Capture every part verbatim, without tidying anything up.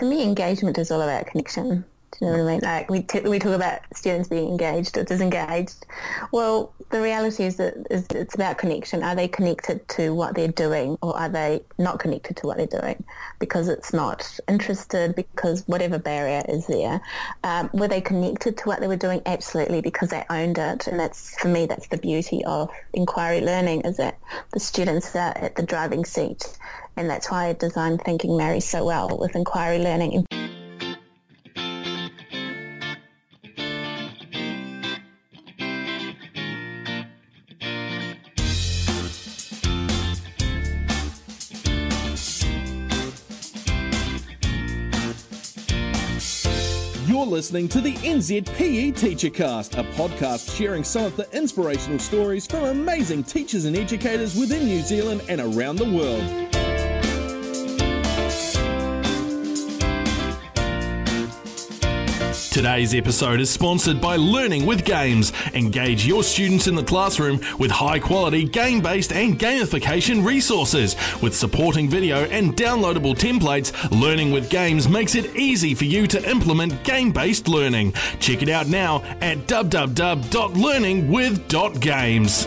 For me, engagement is all about connection. Do you know what I mean? Like we t- we talk about students being engaged or disengaged. Well, the reality is that is it's about connection. Are they connected to what they're doing, or are they not connected to what they're doing because it's not interested, because whatever barrier is there? Um, were they connected to what they were doing? Absolutely, because they owned it. And that's, for me, that's the beauty of inquiry learning, is that the students are at the driving seat. And that's why design thinking marries so well with inquiry learning. You're listening to the N Z P E TeacherCast, a podcast sharing some of the inspirational stories from amazing teachers and educators within New Zealand and around the world. Today's episode is sponsored by Learning with Games. Engage your students in the classroom with high-quality game-based and gamification resources. With supporting video and downloadable templates, Learning with Games makes it easy for you to implement game-based learning. Check it out now at w w w dot learning with dot games.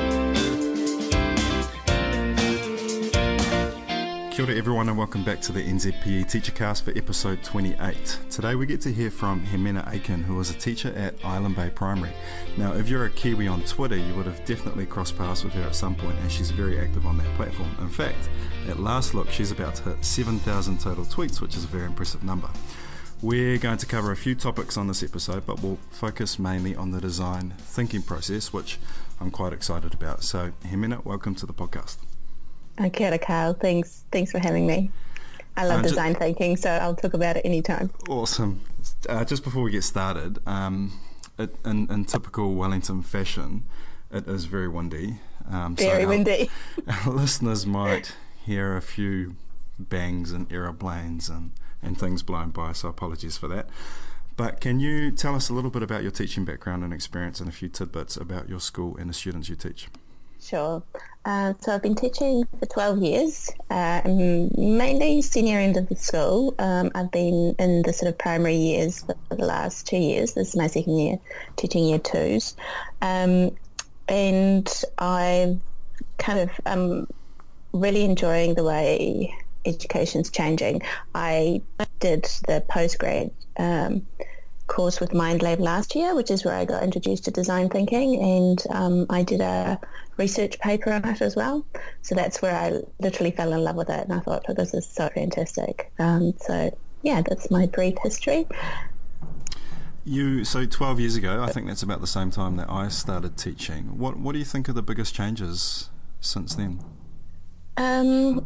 Kia ora everyone, and welcome back to the N Z P E TeacherCast for episode twenty-eight. Today we get to hear from Hemena Aiken, who was a teacher at Island Bay Primary. Now, if you're a Kiwi on Twitter, you would have definitely crossed paths with her at some point, and she's very active on that platform. In fact, at last look, she's about to hit seven thousand total tweets, which is a very impressive number. We're going to cover a few topics on this episode, but we'll focus mainly on the design thinking process, which I'm quite excited about. So, Hemena, welcome to the podcast. Oh, kia ora, Carl. Thanks, thanks for having me. I love uh, design just, thinking, so I'll talk about it anytime. Awesome. Uh, just before we get started, um, it, in, in typical Wellington fashion, it is very windy. Um, very so windy. Our, our listeners might hear a few bangs and aeroplanes and, and things blown by, so apologies for that. But can you tell us a little bit about your teaching background and experience and a few tidbits about your school and the students you teach? Sure. Uh, so I've been teaching for twelve years, uh, mainly senior end of the school. Um, I've been in the sort of primary years for the last two years. This is my second year teaching year twos. Um, and I kind of um really enjoying the way education's changing. I did the postgrad um course with MindLab last year, which is where I got introduced to design thinking, and um, I did a research paper on it as well. So that's where I literally fell in love with it, and I thought, oh, this is so fantastic. Um, so yeah, that's my brief history. You so twelve years ago, I think that's about the same time that I started teaching. What what do you think are the biggest changes since then? Um,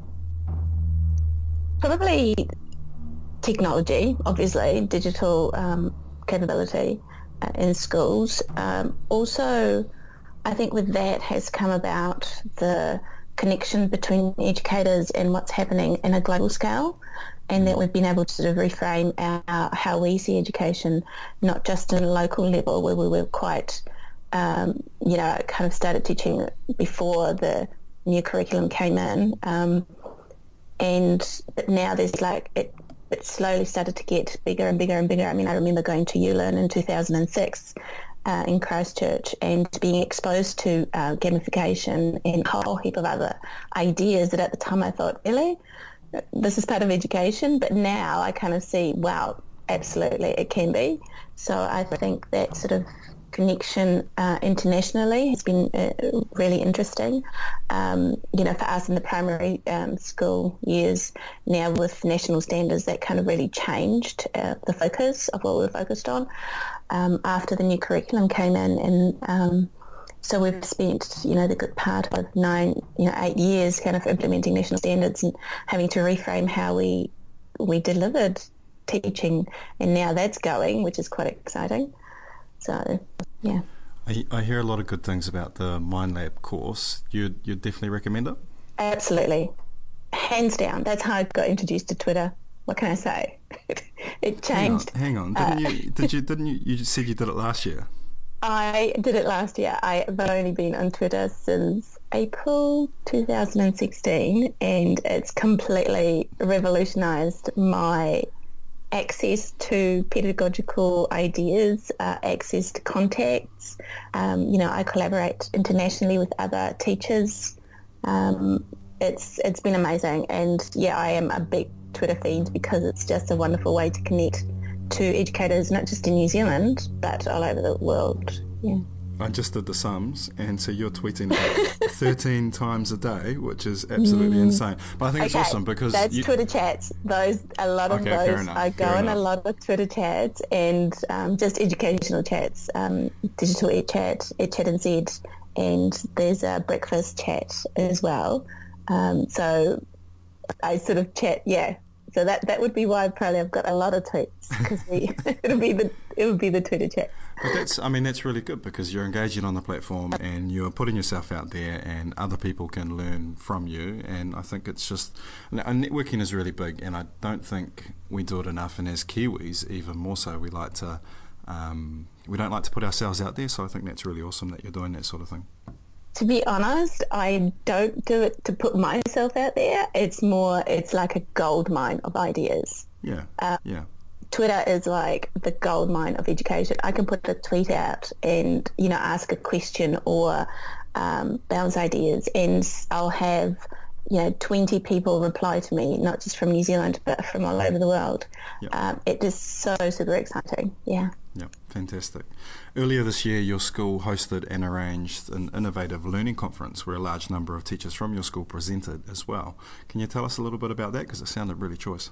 probably technology, obviously, digital um, capability uh, in schools. Um, also, I think with that has come about the connection between educators and what's happening in a global scale, and that we've been able to sort of reframe our, how we see education, not just at a local level where we were quite, um, you know, kind of started teaching before the new curriculum came in, um, and but now there's like it it slowly started to get bigger and bigger and bigger. I mean, I remember going to ULearn in two thousand six uh, in Christchurch and being exposed to uh, gamification and a whole heap of other ideas that at the time I thought, really? This is part of education? But now I kind of see, wow, absolutely, it can be. So I think that sort of connection uh, internationally has been uh, really interesting. Um, you know, for us in the primary um, school years, now with national standards, that kind of really changed uh, the focus of what we were focused on um, after the new curriculum came in. And um, so we've spent, you know, the good part of nine, you know, eight years kind of implementing national standards and having to reframe how we we delivered teaching. And now that's going, which is quite exciting. So, yeah. I, I hear a lot of good things about the MindLab course. You'd, you'd definitely recommend it? Absolutely. Hands down. That's how I got introduced to Twitter. What can I say? It changed. Hang on. Hang on. Didn't uh, you, did you, didn't you, you said you did it last year? I did it last year. I've only been on Twitter since April two thousand sixteen, and it's completely revolutionised my access to pedagogical ideas, uh, access to contacts. Um, you know, I collaborate internationally with other teachers. Um, it's it's been amazing, and yeah, I am a big Twitter fiend because it's just a wonderful way to connect to educators, not just in New Zealand, but all over the world. Yeah. I just did the sums, and so you're tweeting like thirteen times a day, which is absolutely mm. insane. But I think okay, it's awesome because that's you... Twitter chats. Those a lot of okay, those. Fair enough, I go fair on enough. a lot of Twitter chats and um, just educational chats, um, digital ed chat, ed chat N Z, and there's a breakfast chat as well. Um, so I sort of chat, yeah. So that that would be why probably I've got a lot of tweets because it'll be the it would be the Twitter chat. But that's, I mean, that's really good because you're engaging on the platform and you're putting yourself out there and other people can learn from you. And I think it's just, and networking is really big, and I don't think we do it enough. And as Kiwis, even more so, we like to, um, we don't like to put ourselves out there. So I think that's really awesome that you're doing that sort of thing. To be honest, I don't do it to put myself out there. It's more, it's like a gold mine of ideas. Yeah, um, yeah. Twitter is like the gold mine of education. I can put a tweet out and, you know, ask a question or um, bounce ideas, and I'll have, you know, twenty people reply to me, not just from New Zealand, but from all over the world. Yep. Um, it is so super exciting. Yeah. Yeah, fantastic. Earlier this year, your school hosted and arranged an innovative learning conference where a large number of teachers from your school presented as well. Can you tell us a little bit about that? Because it sounded really choice.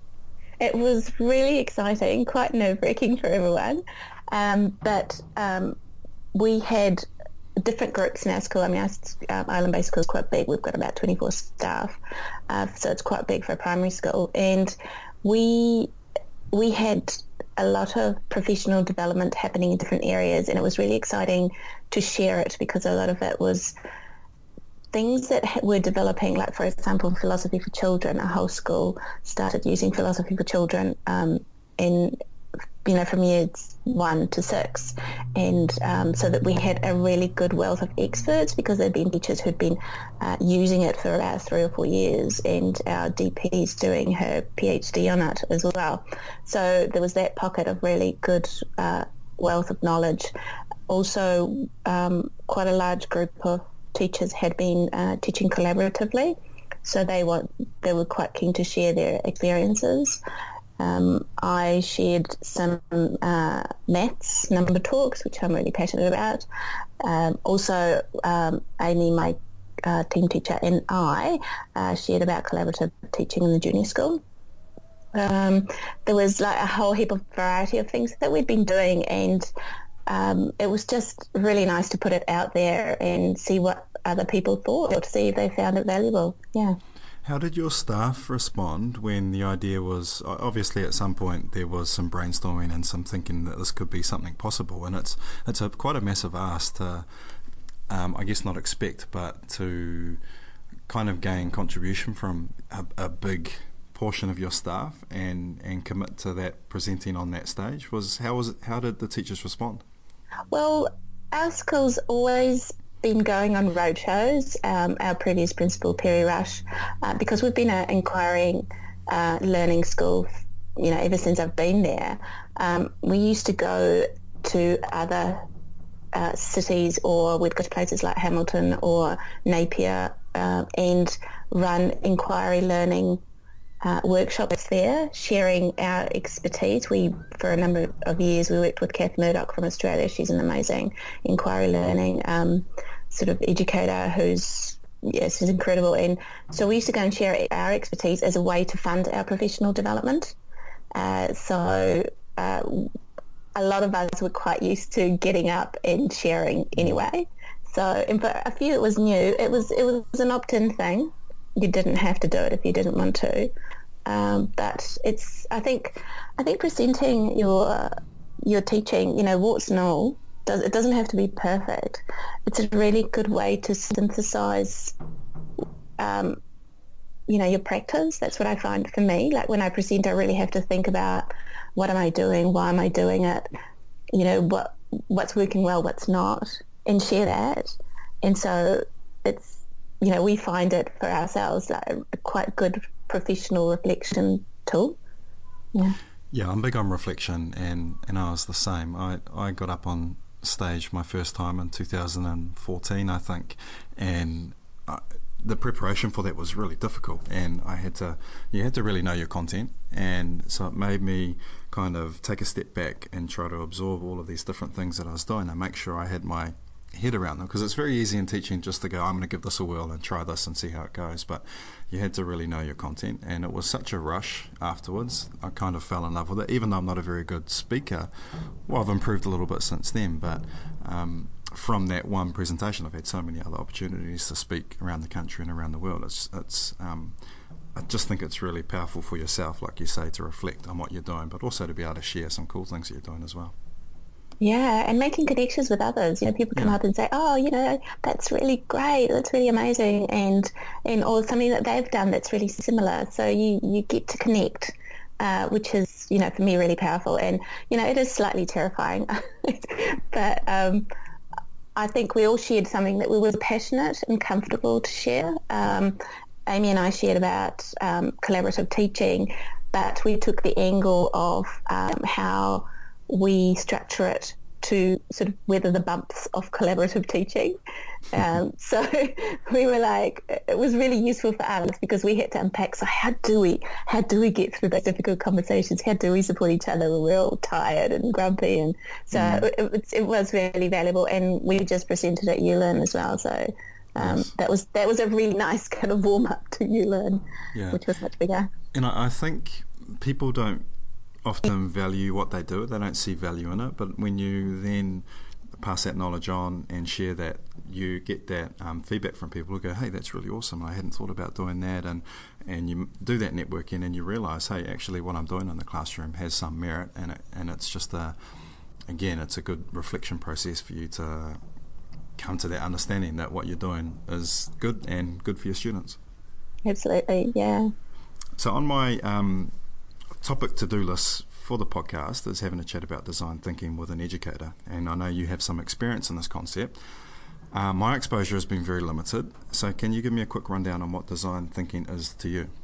It was really exciting, quite nerve-wracking for everyone. Um, but um, we had different groups in our school. I mean, our um, Island Bay School is quite big. We've got about twenty-four staff, uh, so it's quite big for a primary school. And we we had a lot of professional development happening in different areas, and it was really exciting to share it because a lot of it was things that we're developing, like, for example, philosophy for children. Our whole school started using philosophy for children um, in, you know, from years one to six. And um, so that we had a really good wealth of experts because there'd been teachers who'd been uh, using it for about three or four years, and our D P's doing her PhD on it as well. So there was that pocket of really good uh, wealth of knowledge. Also, um, quite a large group of teachers had been uh, teaching collaboratively, so they were they were quite keen to share their experiences. Um, I shared some uh, maths number talks, which I'm really passionate about. Um, also, um, Amy, my uh, team teacher, and I uh, shared about collaborative teaching in the junior school. Um, there was like a whole heap of variety of things that we'd been doing, and Um, it was just really nice to put it out there and see what other people thought, or to see if they found it valuable. Yeah. How did your staff respond when the idea was, obviously at some point there was some brainstorming and some thinking that this could be something possible, and it's it's a quite a massive ask to, um, I guess not expect, but to kind of gain contribution from a, a big portion of your staff and, and commit to that presenting on that stage. Was how was it, how did the teachers respond? Well, our school's always been going on roadshows. Um, our previous principal, Perry Rush, uh, because we've been an inquiring uh, learning school, you know, ever since I've been there. Um, we used to go to other uh, cities, or we'd go to places like Hamilton or Napier uh, and run inquiry learning Uh, workshops there, sharing our expertise. We, for a number of years, we worked with Kath Murdoch from Australia. She's an amazing inquiry learning um, sort of educator who's, yes, is incredible. And so we used to go and share our expertise as a way to fund our professional development. Uh, so uh, a lot of us were quite used to getting up and sharing anyway. So, and for a few it was new. It was it was an opt-in thing. You didn't have to do it if you didn't want to, um, but it's. I think, I think presenting your your teaching, you know, warts and all, does it doesn't have to be perfect. It's a really good way to synthesize, um, you know, your practice. That's what I find for me. Like when I present, I really have to think about what am I doing, why am I doing it, you know, what what's working well, what's not, and share that. And so it's, you know, we find it for ourselves like a quite good professional reflection tool. Yeah. Yeah, I'm big on reflection, and, and I was the same. I, I got up on stage my first time in two thousand fourteen, I think, and I, the preparation for that was really difficult, and I had to, you had to really know your content, and so it made me kind of take a step back and try to absorb all of these different things that I was doing and make sure I had my head around them, because it's very easy in teaching just to go, I'm going to give this a whirl and try this and see how it goes, but you had to really know your content, and it was such a rush afterwards. I kind of fell in love with it, even though I'm not a very good speaker. Well, I've improved a little bit since then, but um, from that one presentation I've had so many other opportunities to speak around the country and around the world. It's, it's um, I just think it's really powerful for yourself, like you say, to reflect on what you're doing, but also to be able to share some cool things that you're doing as well. Yeah, and making connections with others. You know, people come yeah. up and say, "Oh, you know, that's really great. That's really amazing," and and or something that they've done that's really similar. So you you get to connect, uh, which is, you know, for me really powerful. And you know, it is slightly terrifying, but um, I think we all shared something that we were passionate and comfortable to share. Um, Amy and I shared about um, collaborative teaching, but we took the angle of um, how we structure it to sort of weather the bumps of collaborative teaching. Um, so we were like, it was really useful for us because we had to unpack, so how do we, how do we get through those difficult conversations? How do we support each other when we're all tired and grumpy? And so mm. it, it, it was really valuable, and we just presented at ULearn as well. So um, yes. that was that was a really nice kind of warm-up to ULearn, yeah. which was much bigger. And I, I think people don't often value what they do. They don't see value in it, but when you then pass that knowledge on and share that, you get that um, feedback from people who go, hey, that's really awesome, I hadn't thought about doing that, and and you do that networking and you realise, hey, actually what I'm doing in the classroom has some merit, and it, and it's just a, again, it's a good reflection process for you to come to that understanding that what you're doing is good and good for your students. Absolutely, yeah. So on my um, topic to-do list for the podcast is having a chat about design thinking with an educator, and I know you have some experience in this concept. Uh, my exposure has been very limited, so can you give me a quick rundown on what design thinking is to you?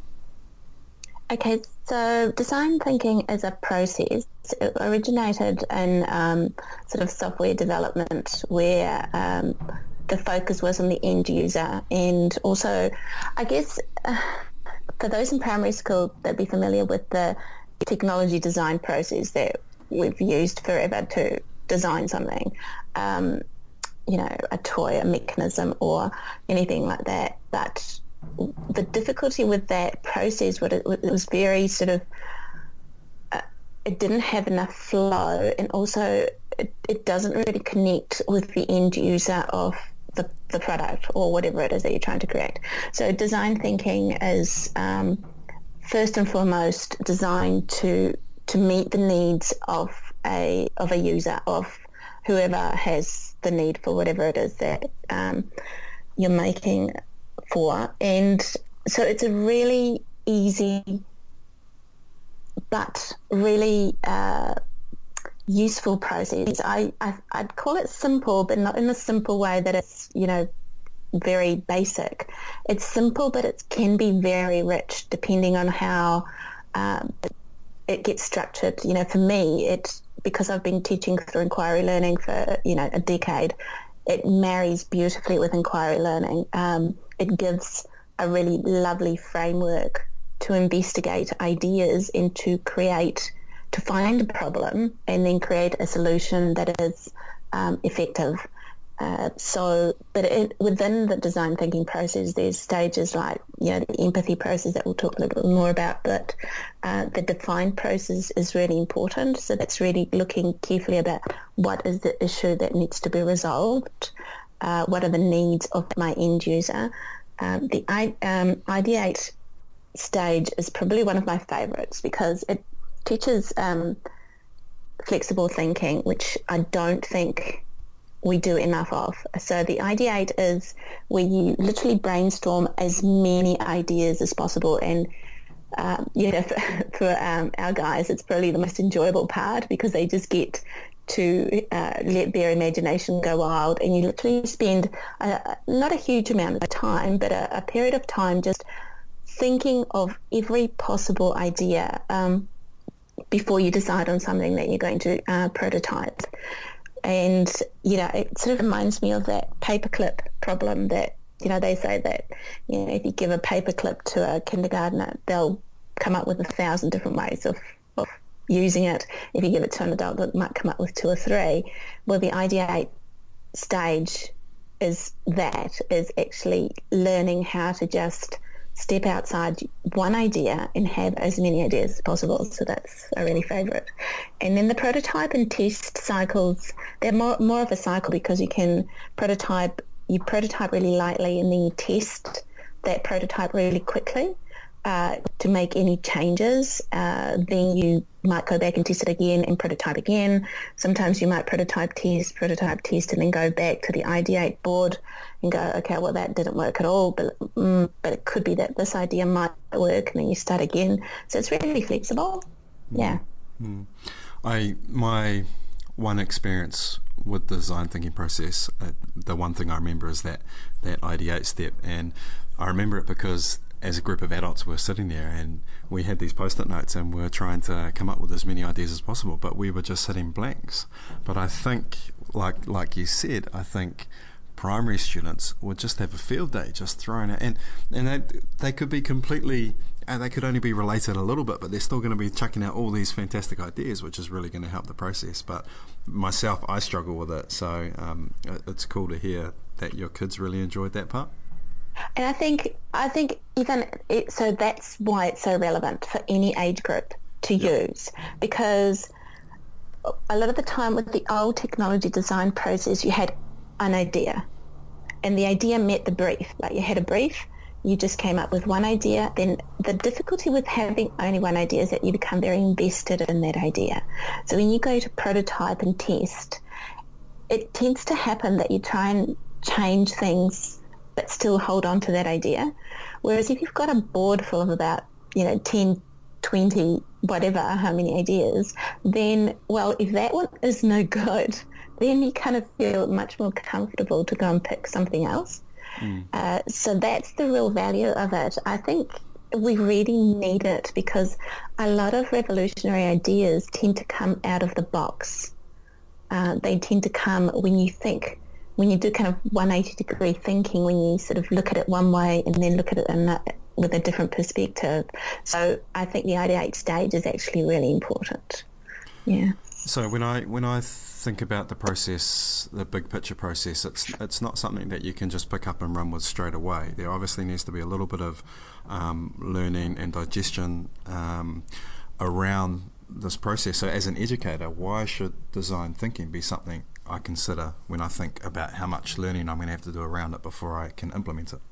Okay, so design thinking is a process. It originated in um, sort of software development where um, the focus was on the end user, and also I guess uh, for those in primary school, they'd be familiar with the technology design process that we've used forever to design something, um, you know, a toy, a mechanism, or anything like that. But the difficulty with that process was it, it was very sort of, uh, it didn't have enough flow, and also it, it doesn't really connect with the end user of The, the product or whatever it is that you're trying to create. So design thinking is um, first and foremost designed to to meet the needs of a of a user, of whoever has the need for whatever it is that um, you're making for. And so it's a really easy but really uh, useful process. I, I I'd call it simple, but not in the simple way that it's, you know, very basic. It's simple, but it can be very rich depending on how um, it, it gets structured. You know, for me, it's because I've been teaching through inquiry learning for, you know, a decade. It marries beautifully with inquiry learning. Um, it gives a really lovely framework to investigate ideas and to create to find a problem and then create a solution that is um, effective. Uh, so, but it, within the design thinking process, there's stages like, you know, the empathy process that we'll talk a little bit more about, but uh, the define process is really important. So that's really looking carefully about what is the issue that needs to be resolved, uh, what are the needs of my end user. Um, the um, ideate stage is probably one of my favourites because it teaches um, flexible thinking, which I don't think we do enough of. So the ideate is where you literally brainstorm as many ideas as possible, and um, you know, for, for um, our guys, it's probably the most enjoyable part because they just get to uh, let their imagination go wild, and you literally spend a, not a huge amount of time, but a, a period of time just thinking of every possible idea um, before you decide on something that you're going to uh, prototype. And, you know, it sort of reminds me of that paperclip problem that, you know, they say that, you know, if you give a paperclip to a kindergartner, they'll come up with a thousand different ways of, of using it. If you give it to an adult, they might come up with two or three. Well, the ideate stage is that, is actually learning how to just step outside one idea and have as many ideas as possible. So that's a really favourite. And then the prototype and test cycles, they're more, more of a cycle because you can prototype, you prototype really lightly and then you test that prototype really quickly uh, to make any changes. Uh, then you might go back and test it again and prototype again. Sometimes you might prototype, test, prototype, test, and then go back to the ideate board and go, okay, well, that didn't work at all, but mm, but it could be that this idea might work, and then you start again. So it's really flexible. Yeah. Mm. I my one experience with the design thinking process, uh, the one thing I remember is that that ideate step, and I remember it because as a group of adults we were sitting there and we had these post-it notes and we were trying to come up with as many ideas as possible, but we were just hitting blanks. But I think, like like you said, I think primary students would just have a field day just throwing it, and and they, they could be completely, and they could only be related a little bit, but they're still going to be chucking out all these fantastic ideas, which is really going to help the process. But myself, I struggle with it, so um, it's cool to hear that your kids really enjoyed that part. And I think I think even it, so that's why it's so relevant for any age group to yep. use, because a lot of the time with the old technology design process, you had an idea, and the idea met the brief. Like you had a brief, you just came up with one idea. Then the difficulty with having only one idea is that you become very invested in that idea. So when you go to prototype and test, it tends to happen that you try and change things but still hold on to that idea. Whereas if you've got a board full of about, you know, ten, twenty, whatever, how many ideas, then, well, if that one is no good, then you kind of feel much more comfortable to go and pick something else. Mm. Uh, so that's the real value of it. I think we really need it because a lot of revolutionary ideas tend to come out of the box. Uh, they tend to come when you think, when you do kind of one hundred eighty degree thinking, when you sort of look at it one way and then look at it in a, with a different perspective. So I think the ideate stage is actually really important. Yeah. So when I when I think about the process, the big picture process, it's it's not something that you can just pick up and run with straight away. There obviously needs to be a little bit of um, learning and digestion um, around this process. So as an educator, why should design thinking be something I consider when I think about how much learning I'm going to have to do around it before I can implement it?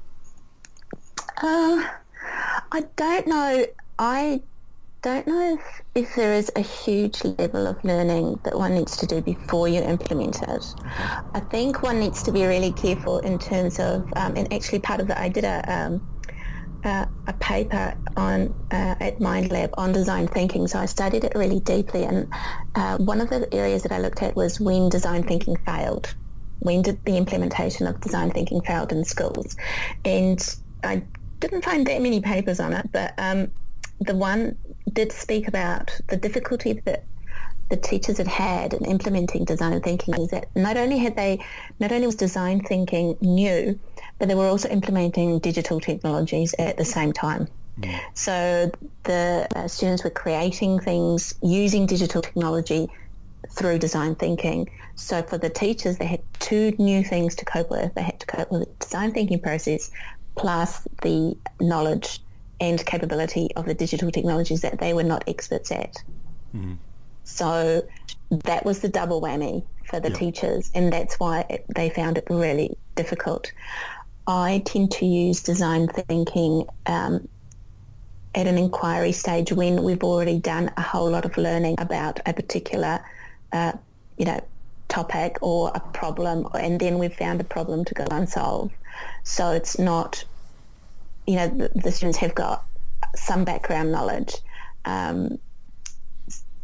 Uh, I don't know. I don't know if, if there is a huge level of learning that one needs to do before you implement it. Okay. I think one needs to be really careful in terms of, um, and actually part of that, I did a um, uh, a paper on uh, at MindLab on design thinking, so I studied it really deeply, and uh, one of the areas that I looked at was when design thinking failed. When did the implementation of design thinking failed in schools? And I didn't find that many papers on it, but um, the one did speak about the difficulty that the teachers had had in implementing design thinking is that not only had they, not only was design thinking new, but they were also implementing digital technologies at the same time. Mm. So the uh, students were creating things using digital technology through design thinking. So for the teachers, they had two new things to cope with. They had to cope with the design thinking process plus the knowledge and capability of the digital technologies that they were not experts at. Mm. So that was the double whammy for the yep. teachers, and that's why it, they found it really difficult. I tend to use design thinking um, at an inquiry stage when we've already done a whole lot of learning about a particular, uh, you know, topic or a problem, and then we've found a problem to go and solve. So it's not, you know, the, the students have got some background knowledge. Um,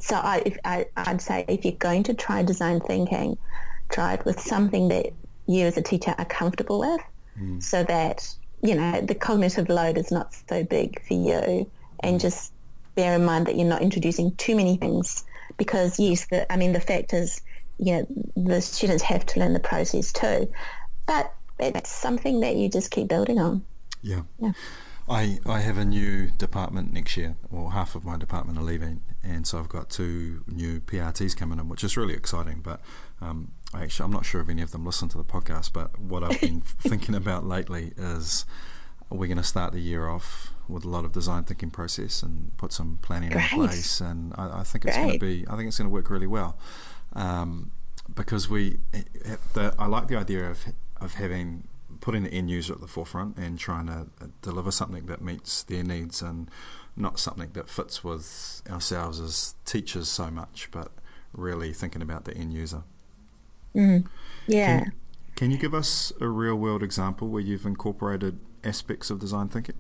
so I, if, I, I'd say if you're going to try design thinking, try it with something that you as a teacher are comfortable with, mm. so that, you know, the cognitive load is not so big for you, and mm. just bear in mind that you're not introducing too many things, because yes, the, I mean, the fact is, you know, the students have to learn the process too, but it's something that you just keep building on. Yeah. Yeah. I, I have a new department next year, or half of my department are leaving, and so I've got two new P R Ts coming in, which is really exciting. But um, I actually, I'm not sure if any of them listen to the podcast, but what I've been thinking about lately is we're going to start the year off with a lot of design thinking process and put some planning Great. in place, and I, I think it's Great. going to be, I think it's going to work really well, um, because we, the, I like the idea of of having putting the end user at the forefront and trying to deliver something that meets their needs and not something that fits with ourselves as teachers so much, but really thinking about the end user. Mm. Yeah. Can, can you give us a real world example where you've incorporated aspects of design thinking?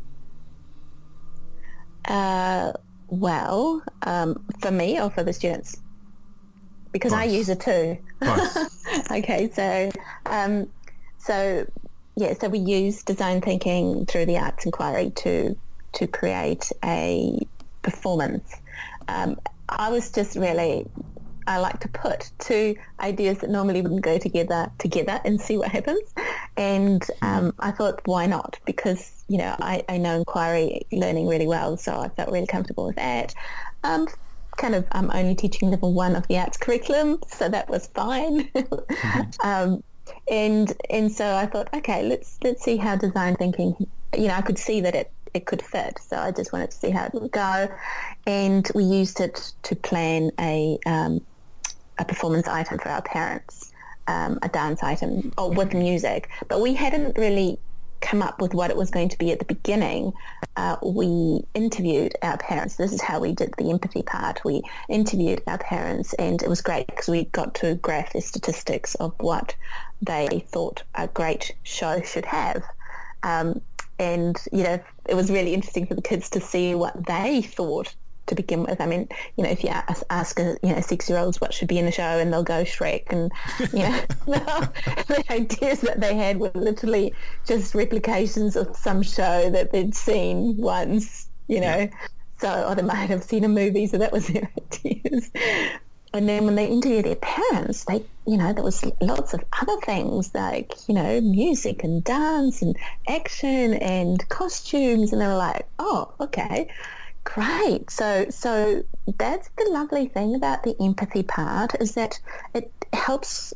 Uh, well, um, for me or for the students? Because Both. I use it too. Both. Okay, so um, so yeah, so we use design thinking through the arts inquiry to to create a performance. Um, I was just really, I like to put two ideas that normally wouldn't go together together and see what happens. And um, I thought, why not? Because, you know, I, I know inquiry learning really well, so I felt really comfortable with that. Um, kind of, I'm only teaching level one of the arts curriculum, so that was fine. Mm-hmm. um, and and so I thought, okay, let's let's see how design thinking, you know, I could see that it, it could fit, so I just wanted to see how it would go. And we used it to plan a um, a performance item for our parents, um, a dance item or with music, but we hadn't really come up with what it was going to be at the beginning. Uh, we interviewed our parents. This is how we did the empathy part. We interviewed our parents, and it was great because we got to graph the statistics of what they thought a great show should have. Um, and, you know, it was really interesting for the kids to see what they thought to begin with. I mean, you know, if you ask, ask a, you know, six-year-olds what should be in a show, and they'll go Shrek, and, you know, the ideas that they had were literally just replications of some show that they'd seen once, you know. Yeah. So, or they might have seen a movie, so that was their ideas. And then when they interviewed their parents, they, you know, there was lots of other things like, you know, music and dance and action and costumes, and they were like, oh, okay. Great. So so that's the lovely thing about the empathy part, is that it helps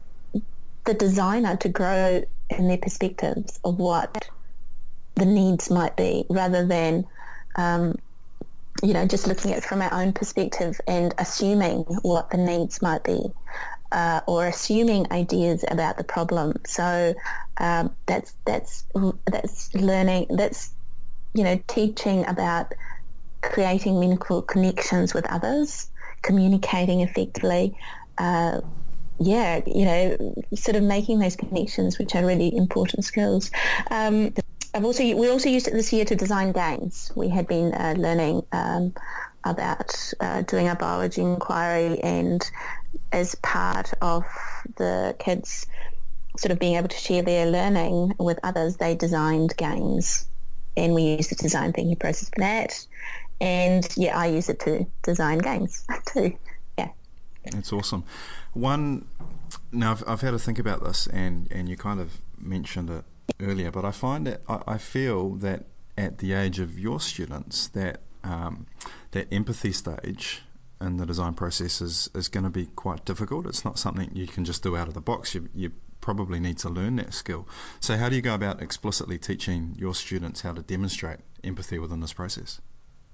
the designer to grow in their perspectives of what the needs might be, rather than, um, you know, just looking at it from our own perspective and assuming what the needs might be, uh, or assuming ideas about the problem. So um, that's that's that's learning. That's, you know, teaching about creating meaningful connections with others, communicating effectively, uh, yeah, you know, sort of making those connections, which are really important skills. Um, I've also we also used it this year to design games. We had been uh, learning um, about uh, doing a biology inquiry, and as part of the kids sort of being able to share their learning with others, they designed games, and we used the design thinking process for that. And yeah, I use it to design games too. Yeah, that's awesome. One, now I've, I've had to think about this, and, and you kind of mentioned it earlier, but I find that I, I feel that at the age of your students, that um, that empathy stage in the design process is, is going to be quite difficult. It's not something you can just do out of the box. You, you probably need to learn that skill. So how do you go about explicitly teaching your students how to demonstrate empathy within this process?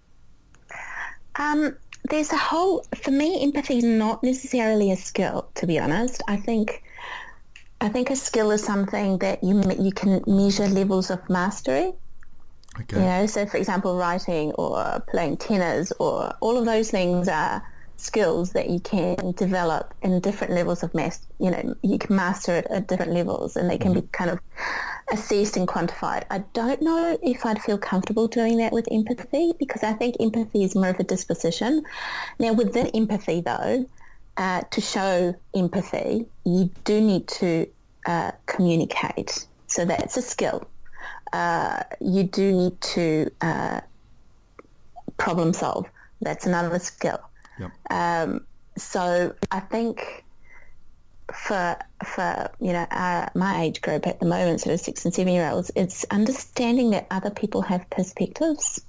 Um, there's a whole, for me, empathy is not necessarily a skill, to be honest. I think I think a skill is something that you you can measure levels of mastery. Okay. You know, so for example, writing or playing tennis or all of those things are skills that you can develop in different levels of mass. You know, you can master it at different levels, and they can mm-hmm. be kind of assessed and quantified. I don't know if I'd feel comfortable doing that with empathy, because I think empathy is more of a disposition. Now, within empathy, though, uh, to show empathy, you do need to uh, communicate. So that's a skill. Uh, you do need to uh, problem solve. That's another skill. Yep. Um, so I think for for you know our, my age group at the moment, sort of six and seven year olds, it's understanding that other people have perspectives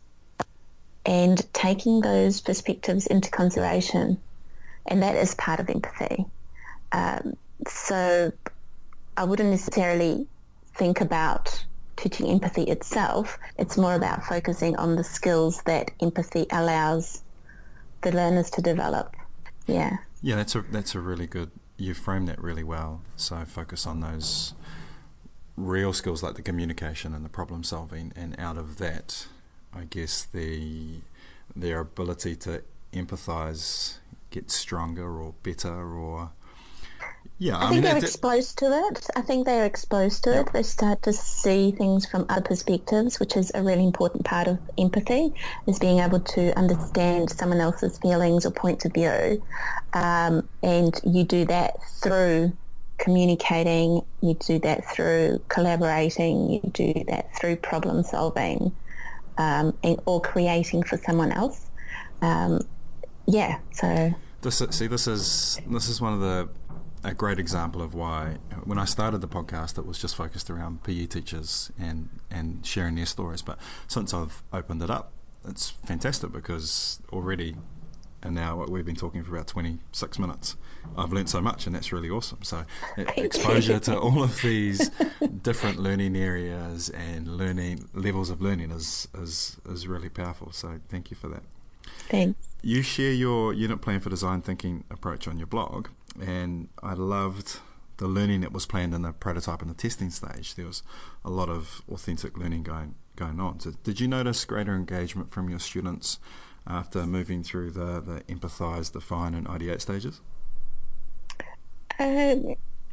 and taking those perspectives into consideration, and that is part of empathy. Um, so I wouldn't necessarily think about teaching empathy itself. It's more about focusing on the skills that empathy allows the learners to develop. Yeah. Yeah, that's a that's a really good, you framed that really well. So focus on those real skills like the communication and the problem solving, and out of that, I guess the their ability to empathize gets stronger or better, or yeah, I, I think mean, they're that, exposed to it. I think they're exposed to yep. it. They start to see things from other perspectives, which is a really important part of empathy, is being able to understand someone else's feelings or points of view. Um, and you do that through communicating, you do that through collaborating, you do that through problem solving, um, and, or creating for someone else. Um, yeah, so... This, see, this is this is one of the... a great example of why when I started the podcast it was just focused around P E teachers and, and sharing their stories, but since I've opened it up, it's fantastic, because already, and now we've been talking for about twenty-six minutes, I've learnt so much, and that's really awesome. So exposure to all of these different learning areas and learning levels of learning is, is, is really powerful, so thank you for that. Thanks. You share your unit plan for design thinking approach on your blog, and I loved the learning that was planned in the prototype and the testing stage. There was a lot of authentic learning going going on. So did you notice greater engagement from your students after moving through the, the empathise, define and ideate stages? Um,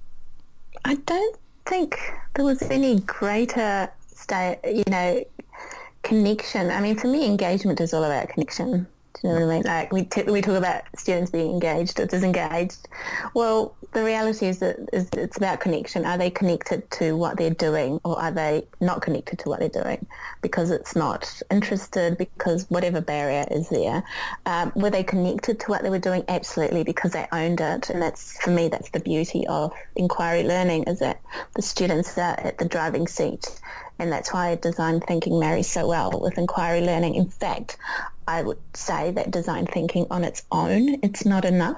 I don't think there was any greater sta- you know, connection. I mean, for me, engagement is all about connection. Do you know what I mean? Like we t- we talk about students being engaged or disengaged. Well, the reality is that is it's about connection. Are they connected to what they're doing, or are they not connected to what they're doing because it's not interested, because whatever barrier is there? Um, were they connected to what they were doing? Absolutely, because they owned it. And that's, for me, that's the beauty of inquiry learning, is that the students are at the driving seat. And that's why design thinking marries so well with inquiry learning. In fact, I would say that design thinking on its own, it's not enough.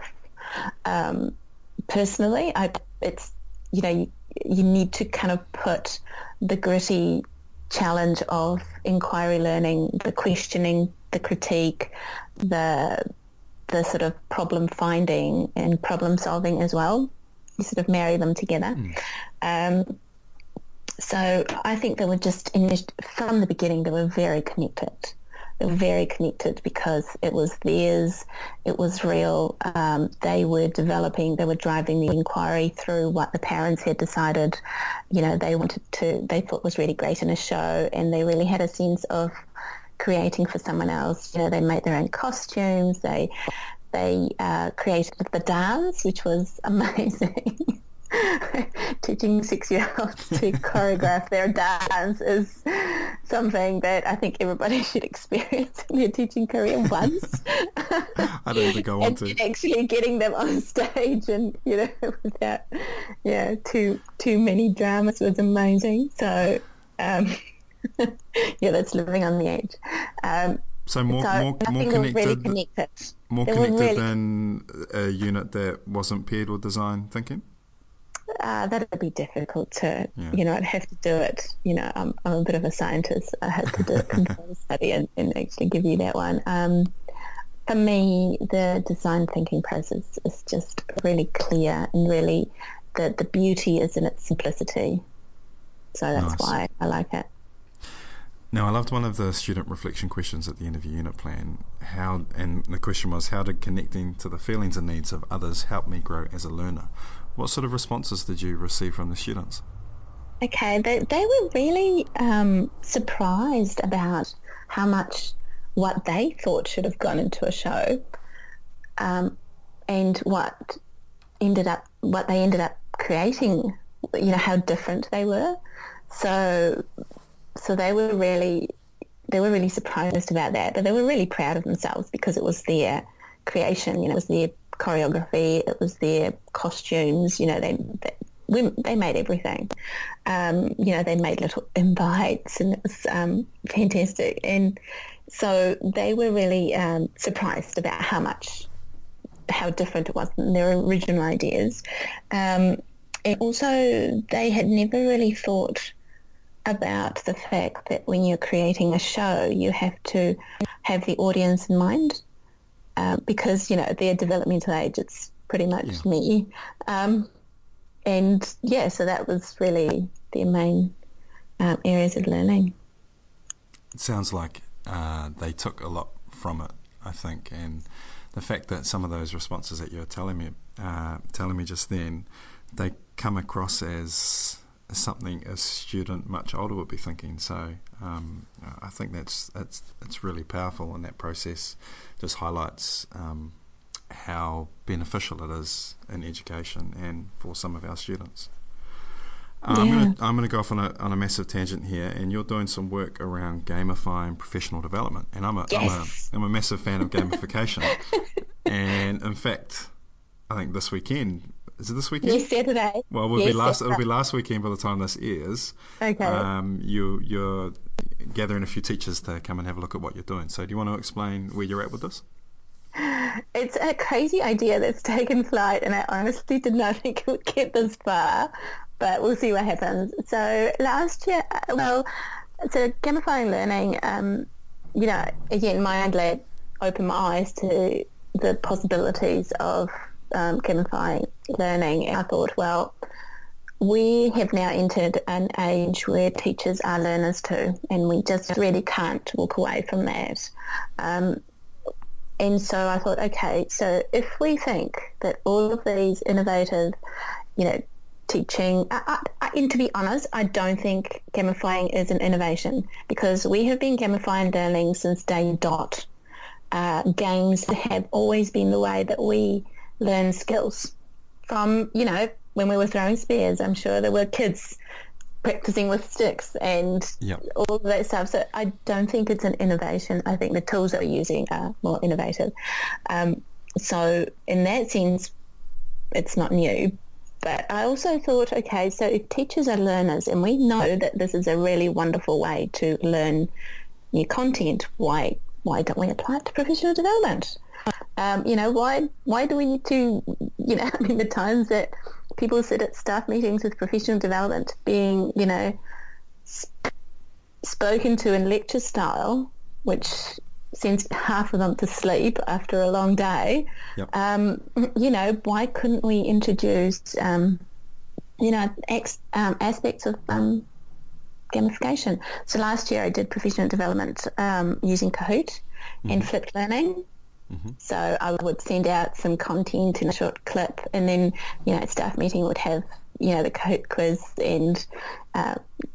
Um, personally, I, it's, you know, you, you need to kind of put the gritty challenge of inquiry learning, the questioning, the critique, the the sort of problem finding and problem solving as well. You sort of marry them together. Mm. Um, So I think they were just, from the beginning, they were very connected. They were very connected because it was theirs, it was real. Um, they were developing, they were driving the inquiry through what the parents had decided, you know, they wanted to, they thought was really great in a show, and they really had a sense of creating for someone else. You know, they made their own costumes, they, they uh, created the dance, which was amazing. Teaching six-year-olds to choreograph their dance is something that I think everybody should experience in their teaching career once. I don't think I want and to. Actually getting them on stage and, you know, without, yeah, too too many dramas was amazing. So, um, yeah, that's living on the edge. Um, so more so more I more think connected. Really connected. More they connected really, than a unit that wasn't paired with design thinking? Uh, that would be difficult to, yeah. you know, I'd have to do it. You know, I'm, I'm a bit of a scientist. I had to do a control study and, and actually give you that one. Um, for me, the design thinking process is just really clear, and really the, the beauty is in its simplicity. So that's nice. why I like it. Now, I loved one of the student reflection questions at the end of your unit plan. How, and the question was, how did connecting to the feelings and needs of others help me grow as a learner? What sort of responses did you receive from the students? Okay, they, they were really um, surprised about how much what they thought should have gone into a show um, and what ended up, what they ended up creating, you know, how different they were. So, so they were really, they were really surprised about that, but they were really proud of themselves because it was their creation, you know, it was their choreography, it was their costumes, you know, they, they We, they made everything. Um, you know, they made little invites and it was um, fantastic. And so they were really um, surprised about how much, how different it was than their original ideas. Um, and also they had never really thought about the fact that when you're creating a show, you have to have the audience in mind uh, because, you know, their developmental age, it's pretty much Yeah. me. Um, And yeah, so that was really the main um, areas of learning. It sounds like uh, they took a lot from it, I think, and the fact that some of those responses that you were telling me, uh, telling me just then, they come across as something a student much older would be thinking. So um, I think that's that's it's really powerful, and that process just highlights Um, how beneficial it is in education and for some of our students. Uh, Yeah. I'm going to I'm going to go off on a on a massive tangent here, and you're doing some work around gamifying professional development, and I'm a Yes. I'm a I'm a massive fan of gamification, and in fact, I think this weekend is it this weekend? Yes, Saturday. Well, it will yes, be last. It'll Saturday. be last weekend by the time this airs. Okay. Um, you you're gathering a few teachers to come and have a look at what you're doing. So, do you want to explain where you're at with this? It's a crazy idea that's taken flight, and I honestly did not think it would get this far, but we'll see what happens. So last year, well, so gamifying learning, um, you know, again, my undergrad opened my eyes to the possibilities of um, gamifying learning. And I thought, well, we have now entered an age where teachers are learners too, and we just really can't walk away from that. Um, And so I thought, okay, so if we think that all of these innovative, you know, teaching, I, I, and to be honest, I don't think gamifying is an innovation because we have been gamifying learning since day dot. Uh, games have always been the way that we learn skills. From, you know, when we were throwing spears, I'm sure there were kids practicing with sticks and Yep. all of that stuff. So I don't think it's an innovation. I think the tools that we're using are more innovative. Um, so in that sense, it's not new. But I also thought, okay, so if teachers are learners and we know that this is a really wonderful way to learn new content, why why don't we apply it to professional development? Um, you know, why why do we need to, you know, I mean, the times that people sit at staff meetings with professional development being, you know, sp- spoken to in lecture style, which sends half of them to sleep after a long day. Yep. Um, you know, why couldn't we introduce, um, you know, ex- um, aspects of um, gamification? So last year I did professional development um, using Kahoot mm-hmm. and flipped learning. Mm-hmm. So I would send out some content in a short clip, and then, you know, staff meeting would have, you know, the Kahoot quiz, and uh,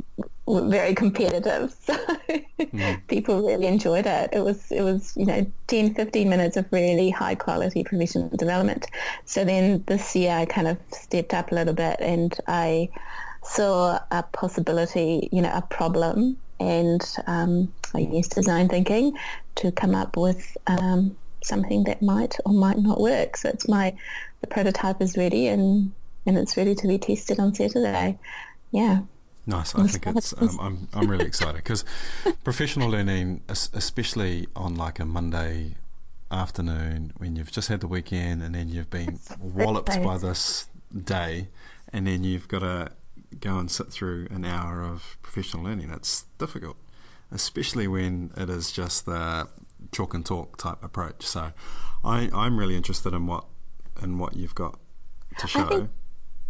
very competitive. So mm. people really enjoyed it. It was, it was, you know, ten, fifteen minutes of really high quality professional development. So then this year I kind of stepped up a little bit, and I saw a possibility, you know, a problem, and um, I used design thinking to come up with um, something that might or might not work. So it's my, the prototype is ready, and, and it's ready to be tested on Saturday. Yeah. Nice. I think it's, um, I'm, I'm really excited because professional learning, especially on like a Monday afternoon when you've just had the weekend and then you've been walloped by this day, and then you've got to go and sit through an hour of professional learning. It's difficult, especially when it is just the chalk and talk type approach. So I, I'm really interested in what in what you've got to show. I think,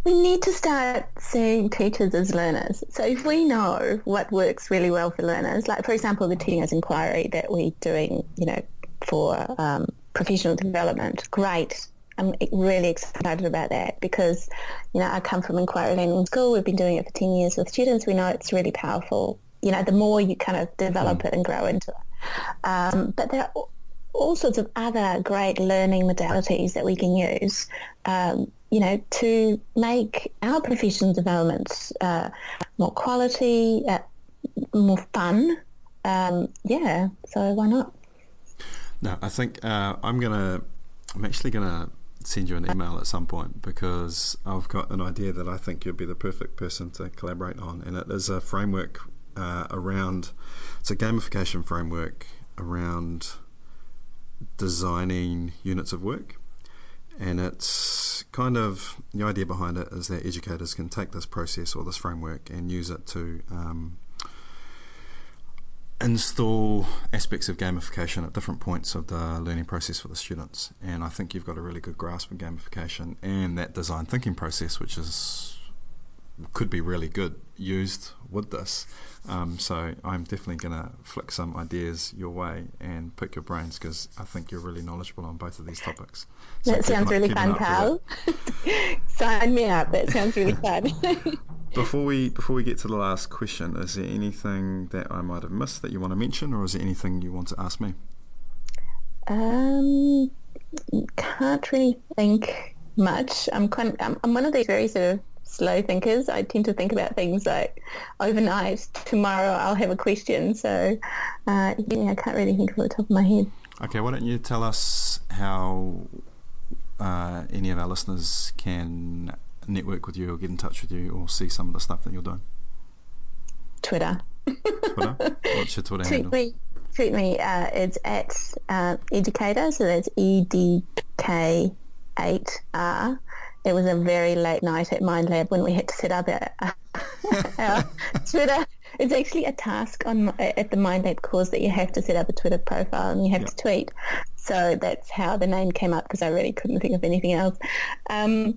We need to start seeing teachers as learners. So if we know what works really well for learners, like, for example, the Teaching as Inquiry that we're doing, you know, for um, professional development, great. I'm really excited about that because, you know, I come from Inquiry Learning School. We've been doing it for ten years with students. We know it's really powerful. You know, the more you kind of develop mm. it and grow into it. Um, but there are all sorts of other great learning modalities that we can use, um, you know, to make our professional development uh, more quality, uh, more fun. Um, yeah, so why not? No, I think uh, I'm gonna. I'm actually gonna send you an email at some point because I've got an idea that I think you'd be the perfect person to collaborate on, and it is a framework uh, around. It's a gamification framework around designing units of work, and it's kind of the idea behind it is that educators can take this process or this framework and use it to um, install aspects of gamification at different points of the learning process for the students. And I think you've got a really good grasp of gamification and that design thinking process, which is could be really good used with this. Um, so I'm definitely going to flick some ideas your way and pick your brains because I think you're really knowledgeable on both of these topics. So that sounds really fun, pal. Sign me up. That sounds really fun. Before we before we get to the last question, is there anything that I might have missed that you want to mention, or is there anything you want to ask me? Um, can't really think much. I'm kind. I'm, I'm one of these very sort of slow thinkers. I tend to think about things like overnight. Tomorrow I'll have a question. So uh, yeah, I can't really think off the top of my head. Okay, why don't you tell us how uh, any of our listeners can network with you or get in touch with you or see some of the stuff that you're doing? Twitter. Twitter? What's your Twitter tweet handle? Me, tweet me. Uh, it's at uh, Educator, so that's E D K eight R. It was a very late night at MindLab when we had to set up our, our Twitter. It's actually a task on at the MindLab course that you have to set up a Twitter profile and you have yep. to tweet. So that's how the name came up because I really couldn't think of anything else. Um,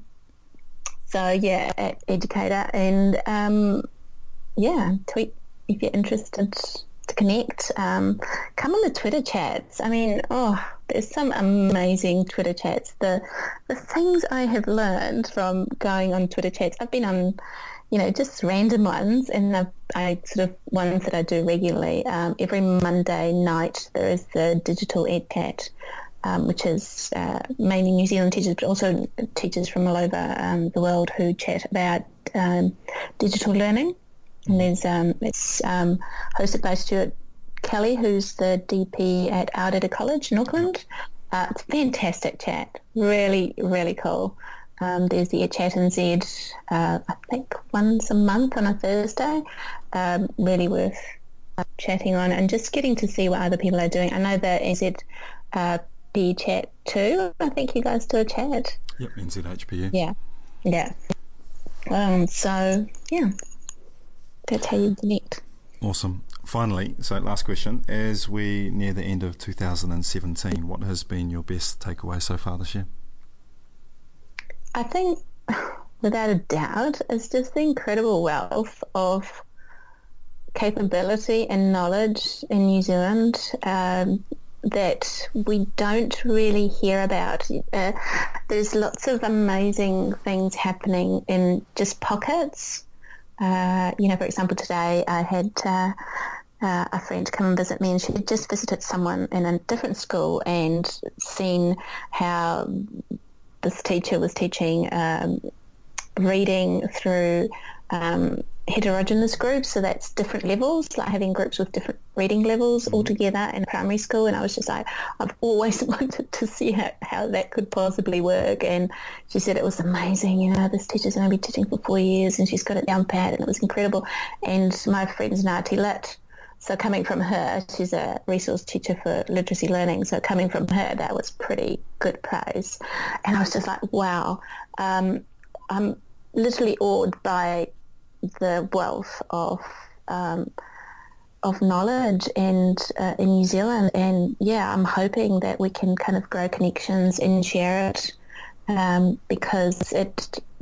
so yeah, at Educator, and um, yeah, tweet if you're interested to connect. Um, come on the Twitter chats. I mean, oh, there's some amazing Twitter chats. The the things I have learned from going on Twitter chats. I've been on, you know, just random ones, and I've, I sort of ones that I do regularly. Um, every Monday night there is the Digital EdCat, um, which is uh, mainly New Zealand teachers, but also teachers from all over um, the world who chat about um, digital learning. And there's um, it's um, hosted by Stuart Kelly, who's the D P at Aotearoa College in Auckland. Uh, it's a fantastic chat, really, really cool. Um, there's the Chat N Z, uh, I think once a month on a Thursday. Um, really worth uh, chatting on and just getting to see what other people are doing. I know the N Z uh, P chat too. I think you guys do a chat. Yep, N Z H P U. Yeah, yeah. Um, so, yeah. That's how you connect. Awesome. Finally, so last question, as we near the end of two thousand seventeen, what has been your best takeaway so far this year? I think, without a doubt, it's just the incredible wealth of capability and knowledge in New Zealand um, that we don't really hear about. Uh, there's lots of amazing things happening in just pockets. Uh, you know, for example, today I had uh, uh, a friend come and visit me, and she had just visited someone in a different school and seen how this teacher was teaching um, reading through um, heterogeneous groups, so that's different levels, like having groups with different reading levels all together in primary school. And I was just like, I've always wanted to see how, how that could possibly work. And she said it was amazing, you know, this teacher's going to be teaching for four years and she's got it down pat, and it was incredible. And my friend's Ngāti Lit, so coming from her, she's a resource teacher for literacy learning, so coming from her, that was pretty good praise. And I was just like, wow, um, I'm literally awed by the wealth of um, of knowledge and uh, in New Zealand. And yeah, I'm hoping that we can kind of grow connections and share it, um, because it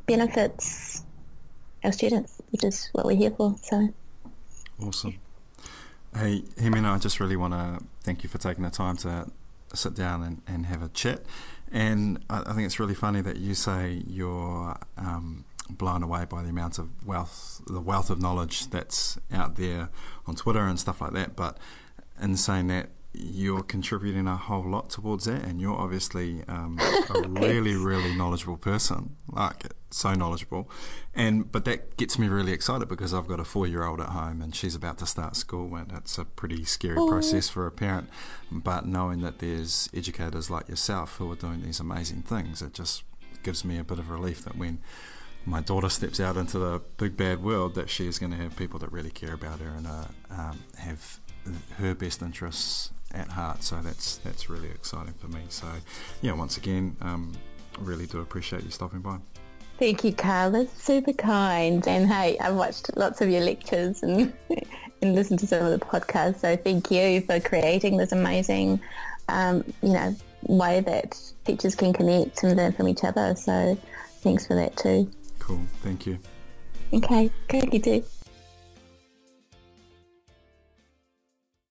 benefits our students, which is what we're here for. So awesome. Hey, Hemina, I just really want to thank you for taking the time to sit down and, and have a chat. And I, I think it's really funny that you say you're um, blown away by the amount of wealth, the wealth of knowledge that's out there on Twitter and stuff like that. But in saying that, you're contributing a whole lot towards that, and you're obviously um, a really, really knowledgeable person, like so knowledgeable. And but that gets me really excited because I've got a four-year-old at home and she's about to start school, and it's a pretty scary oh. process for a parent. But knowing that there's educators like yourself who are doing these amazing things, it just gives me a bit of relief that when my daughter steps out into the big bad world, that she's going to have people that really care about her and uh, um, have her best interests at heart. So that's that's really exciting for me. So yeah, once again, um, I really do appreciate you stopping by. Thank you, Carl. That's super kind. And hey, I've watched lots of your lectures and and listened to some of the podcasts. So thank you for creating this amazing, um, you know, way that teachers can connect and learn from each other. So thanks for that too. Cool. Thank you. Okay. Thank you too.